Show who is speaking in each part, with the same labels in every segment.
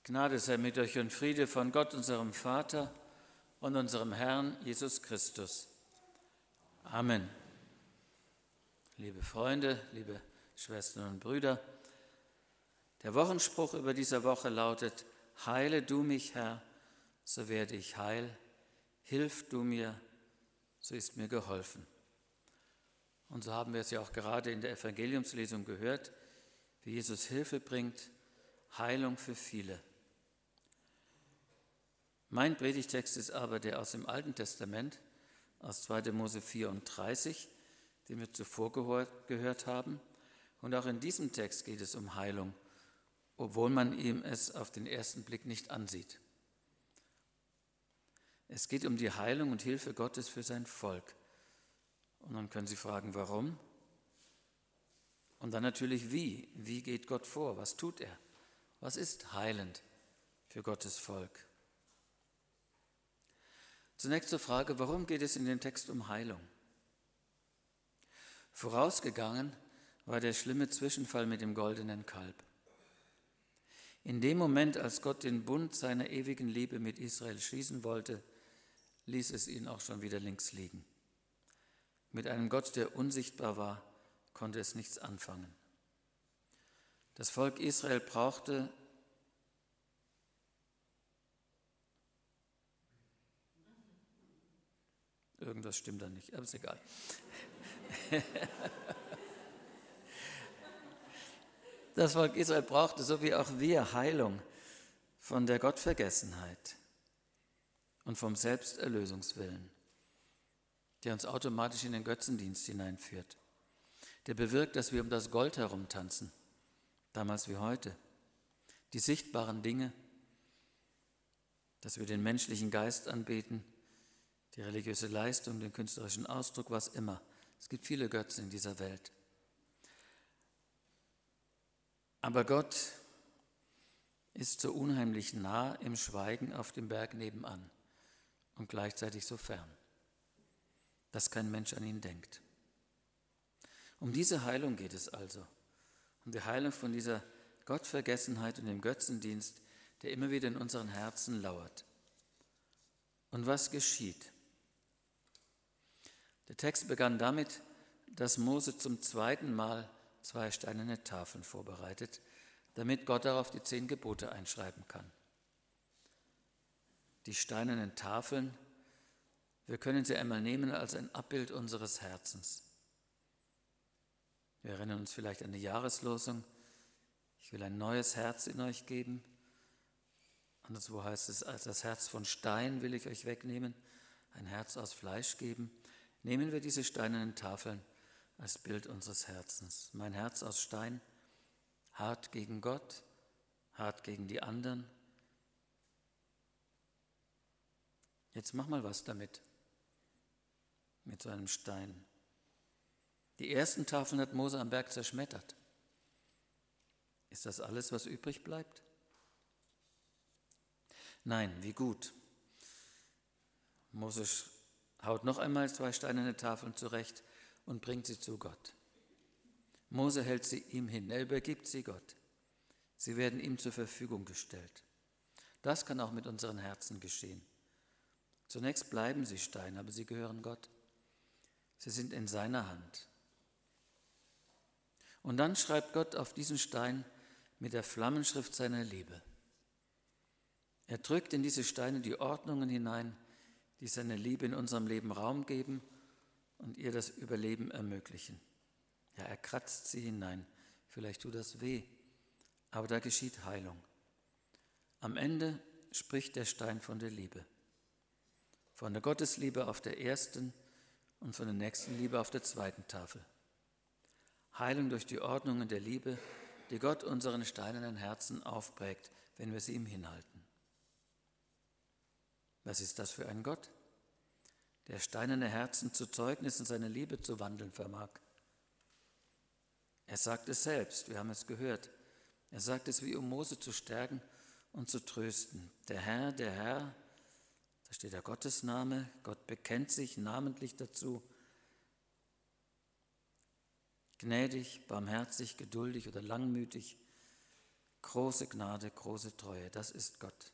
Speaker 1: Gnade sei mit euch und Friede von Gott, unserem Vater und unserem Herrn Jesus Christus. Amen. Liebe Freunde, liebe Schwestern und Brüder, der Wochenspruch über diese Woche lautet: Heile du mich, Herr, so werde ich heil. Hilf du mir, so ist mir geholfen. Und so haben wir es ja auch gerade in der Evangeliumslesung gehört, wie Jesus Hilfe bringt, Heilung für viele. Mein Predigtext ist aber der aus dem Alten Testament, aus 2. Mose 34, den wir zuvor gehört haben. Und auch in diesem Text geht es um Heilung, obwohl man ihm es auf den ersten Blick nicht ansieht. Es geht um die Heilung und Hilfe Gottes für sein Volk. Und dann können Sie fragen, warum? Und dann natürlich wie. Wie geht Gott vor? Was tut er? Was ist heilend für Gottes Volk? Zunächst zur Frage, warum geht es in dem Text um Heilung? Vorausgegangen war der schlimme Zwischenfall mit dem goldenen Kalb. In dem Moment, als Gott den Bund seiner ewigen Liebe mit Israel schließen wollte, ließ es ihn auch schon wieder links liegen. Mit einem Gott, der unsichtbar war, konnte es nichts anfangen. Das Volk Israel brauchte irgendwas stimmt da nicht, aber ist egal. Das Volk Israel brauchte, so wie auch wir, Heilung von der Gottvergessenheit und vom Selbsterlösungswillen, der uns automatisch in den Götzendienst hineinführt, der bewirkt, dass wir um das Gold herumtanzen, damals wie heute, die sichtbaren Dinge, dass wir den menschlichen Geist anbeten, die religiöse Leistung, den künstlerischen Ausdruck, was immer. Es gibt viele Götzen in dieser Welt. Aber Gott ist so unheimlich nah im Schweigen auf dem Berg nebenan und gleichzeitig so fern, dass kein Mensch an ihn denkt. Um diese Heilung geht es also, um die Heilung von dieser Gottvergessenheit und dem Götzendienst, der immer wieder in unseren Herzen lauert. Und was geschieht? Der Text begann damit, dass Mose zum zweiten Mal 2 steinerne Tafeln vorbereitet, damit Gott darauf die 10 Gebote einschreiben kann. Die steinernen Tafeln, wir können sie einmal nehmen als ein Abbild unseres Herzens. Wir erinnern uns vielleicht an die Jahreslosung: Ich will ein neues Herz in euch geben. Anderswo heißt es, als das Herz von Stein will ich euch wegnehmen, ein Herz aus Fleisch geben. Nehmen wir diese steinernen Tafeln als Bild unseres Herzens. Mein Herz aus Stein, hart gegen Gott, hart gegen die anderen. Jetzt mach mal was damit, mit so einem Stein. Die ersten Tafeln hat Mose am Berg zerschmettert. Ist das alles, was übrig bleibt? Nein, wie gut. Mose haut noch einmal 2 steinerne Tafeln zurecht und bringt sie zu Gott. Mose hält sie ihm hin, er übergibt sie Gott. Sie werden ihm zur Verfügung gestellt. Das kann auch mit unseren Herzen geschehen. Zunächst bleiben sie Stein, aber sie gehören Gott. Sie sind in seiner Hand. Und dann schreibt Gott auf diesen Stein mit der Flammenschrift seiner Liebe. Er drückt in diese Steine die Ordnungen hinein, die seiner Liebe in unserem Leben Raum geben und ihr das Überleben ermöglichen. Ja, er kratzt sie hinein. Vielleicht tut das weh, aber da geschieht Heilung. Am Ende spricht der Stein von der Liebe. Von der Gottesliebe auf der ersten und von der Nächstenliebe auf der zweiten Tafel. Heilung durch die Ordnungen der Liebe, die Gott unseren steinernen Herzen aufprägt, wenn wir sie ihm hinhalten. Was ist das für ein Gott, der steinerne Herzen zu Zeugnissen seiner Liebe zu wandeln vermag? Er sagt es selbst, wir haben es gehört. Er sagt es, wie um Mose zu stärken und zu trösten. Der Herr, da steht der Gottesname, Gott bekennt sich namentlich dazu. Gnädig, barmherzig, geduldig oder langmütig, Große Gnade, große Treue, das ist Gott.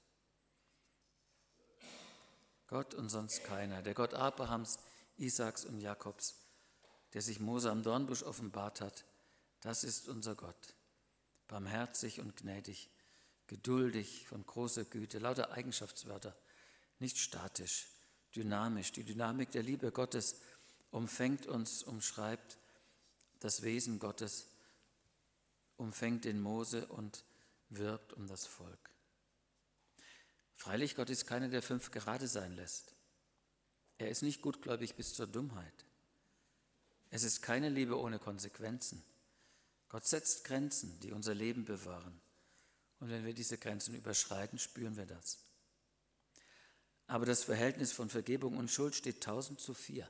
Speaker 1: Gott und sonst keiner. Der Gott Abrahams, Isaaks und Jakobs, der sich Mose am Dornbusch offenbart hat, das ist unser Gott. Barmherzig und gnädig, geduldig, von großer Güte, lauter Eigenschaftswörter, nicht statisch, dynamisch. Die Dynamik der Liebe Gottes umfängt uns, umschreibt das Wesen Gottes, umfängt den Mose und wirbt um das Volk. Freilich, Gott ist keiner, der 5 gerade sein lässt. Er ist nicht gutgläubig bis zur Dummheit. Es ist keine Liebe ohne Konsequenzen. Gott setzt Grenzen, die unser Leben bewahren. Und wenn wir diese Grenzen überschreiten, spüren wir das. Aber das Verhältnis von Vergebung und Schuld steht 1000:4.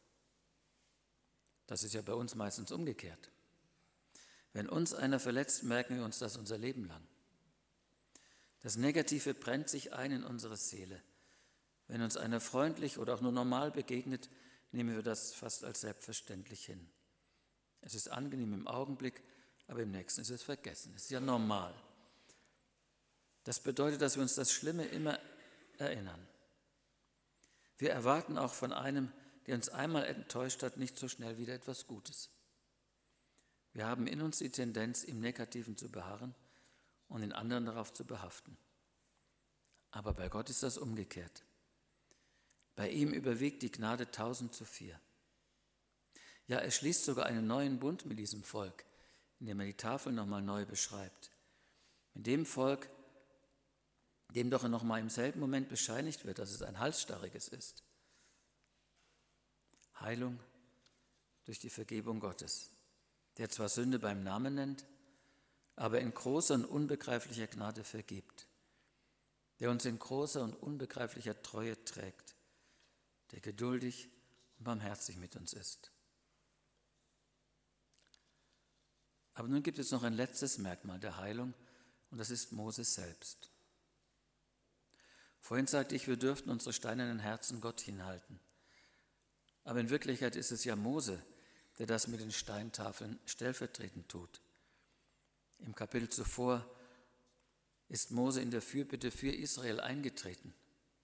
Speaker 1: Das ist ja bei uns meistens umgekehrt. Wenn uns einer verletzt, merken wir uns das unser Leben lang. Das Negative brennt sich ein in unsere Seele. Wenn uns einer freundlich oder auch nur normal begegnet, nehmen wir das fast als selbstverständlich hin. Es ist angenehm im Augenblick, aber im nächsten ist es vergessen. Es ist ja normal. Das bedeutet, dass wir uns das Schlimme immer erinnern. Wir erwarten auch von einem, der uns einmal enttäuscht hat, nicht so schnell wieder etwas Gutes. Wir haben in uns die Tendenz, im Negativen zu beharren und den anderen darauf zu behaften. Aber bei Gott ist das umgekehrt. Bei ihm überwiegt die Gnade 1000:4. Ja, er schließt sogar einen neuen Bund mit diesem Volk, indem er die Tafel nochmal neu beschreibt. Mit dem Volk, dem doch nochmal im selben Moment bescheinigt wird, dass es ein Halsstarriges ist. Heilung durch die Vergebung Gottes, der zwar Sünde beim Namen nennt, aber in großer und unbegreiflicher Gnade vergibt, der uns in großer und unbegreiflicher Treue trägt, der geduldig und barmherzig mit uns ist. Aber nun gibt es noch ein letztes Merkmal der Heilung, und das ist Moses selbst. Vorhin sagte ich, wir dürften unsere steinernen Herzen Gott hinhalten. Aber in Wirklichkeit ist es ja Mose, der das mit den Steintafeln stellvertretend tut. Im Kapitel zuvor ist Mose in der Fürbitte für Israel eingetreten.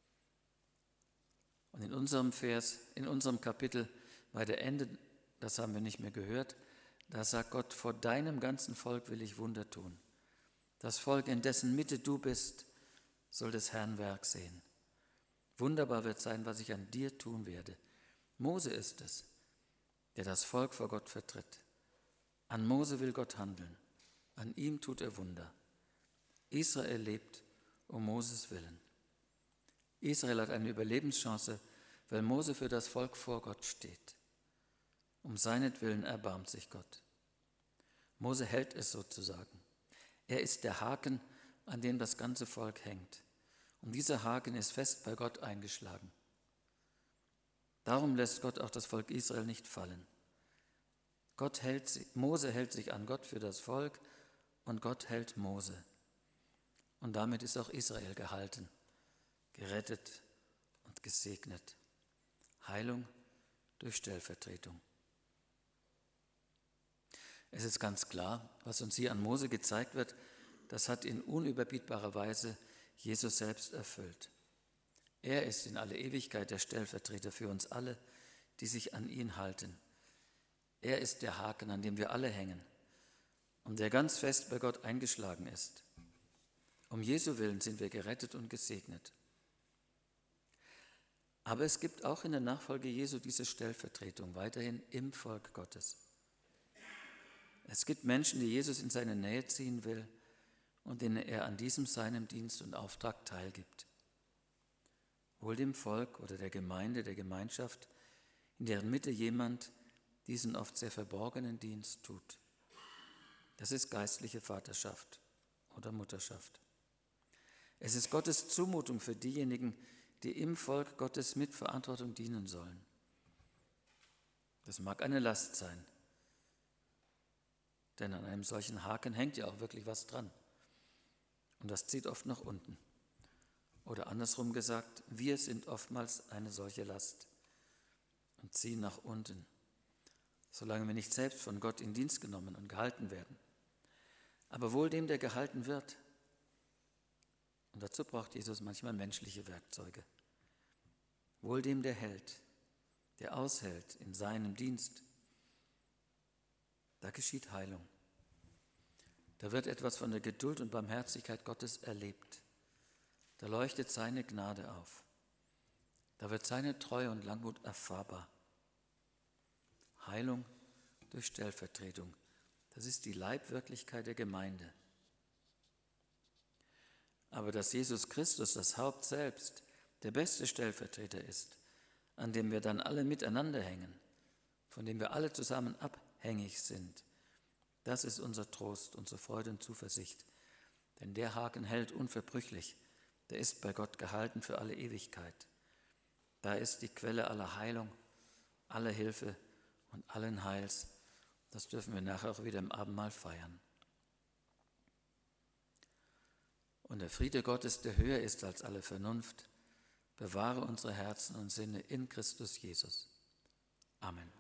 Speaker 1: Und in unserem Kapitel weiter Ende, das haben wir nicht mehr gehört, da sagt Gott, vor deinem ganzen Volk will ich Wunder tun. Das Volk, in dessen Mitte du bist, soll des Herrn Werk sehen. Wunderbar wird sein, was ich an dir tun werde. Mose ist es, der das Volk vor Gott vertritt. An Mose will Gott handeln. An ihm tut er Wunder. Israel lebt um Moses willen. Israel hat eine Überlebenschance, weil Mose für das Volk vor Gott steht. Um seinetwillen erbarmt sich Gott. Mose hält es sozusagen. Er ist der Haken, an dem das ganze Volk hängt. Und dieser Haken ist fest bei Gott eingeschlagen. Darum lässt Gott auch das Volk Israel nicht fallen. Mose hält sich an Gott für das Volk und Gott hält Mose. Und damit ist auch Israel gehalten, gerettet und gesegnet. Heilung durch Stellvertretung. Es ist ganz klar, was uns hier an Mose gezeigt wird, das hat in unüberbietbarer Weise Jesus selbst erfüllt. Er ist in alle Ewigkeit der Stellvertreter für uns alle, die sich an ihn halten. Er ist der Haken, an dem wir alle hängen und der ganz fest bei Gott eingeschlagen ist. Um Jesu willen sind wir gerettet und gesegnet. Aber es gibt auch in der Nachfolge Jesu diese Stellvertretung weiterhin im Volk Gottes. Es gibt Menschen, die Jesus in seine Nähe ziehen will und denen er an diesem seinem Dienst und Auftrag teilgibt. Wohl dem Volk oder der Gemeinde, der Gemeinschaft, in deren Mitte jemand diesen oft sehr verborgenen Dienst tut. Das ist geistliche Vaterschaft oder Mutterschaft. Es ist Gottes Zumutung für diejenigen, die im Volk Gottes mit Verantwortung dienen sollen. Das mag eine Last sein, denn an einem solchen Haken hängt ja auch wirklich was dran. Und das zieht oft nach unten. Oder andersrum gesagt, wir sind oftmals eine solche Last und ziehen nach unten, solange wir nicht selbst von Gott in Dienst genommen und gehalten werden. Aber wohl dem, der gehalten wird. Und dazu braucht Jesus manchmal menschliche Werkzeuge. Wohl dem, der hält, der aushält in seinem Dienst. Da geschieht Heilung. Da wird etwas von der Geduld und Barmherzigkeit Gottes erlebt. Da leuchtet seine Gnade auf. Da wird seine Treue und Langmut erfahrbar. Heilung durch Stellvertretung. Das ist die Leibwirklichkeit der Gemeinde. Aber dass Jesus Christus, das Haupt selbst, der beste Stellvertreter ist, an dem wir dann alle miteinander hängen, von dem wir alle zusammen abhängig sind, das ist unser Trost, unsere Freude und Zuversicht. Denn der Haken hält unverbrüchlich, der ist bei Gott gehalten für alle Ewigkeit. Da ist die Quelle aller Heilung, aller Hilfe und allen Heils. Das dürfen wir nachher auch wieder im Abendmahl feiern. Und der Friede Gottes, der höher ist als alle Vernunft, bewahre unsere Herzen und Sinne in Christus Jesus. Amen.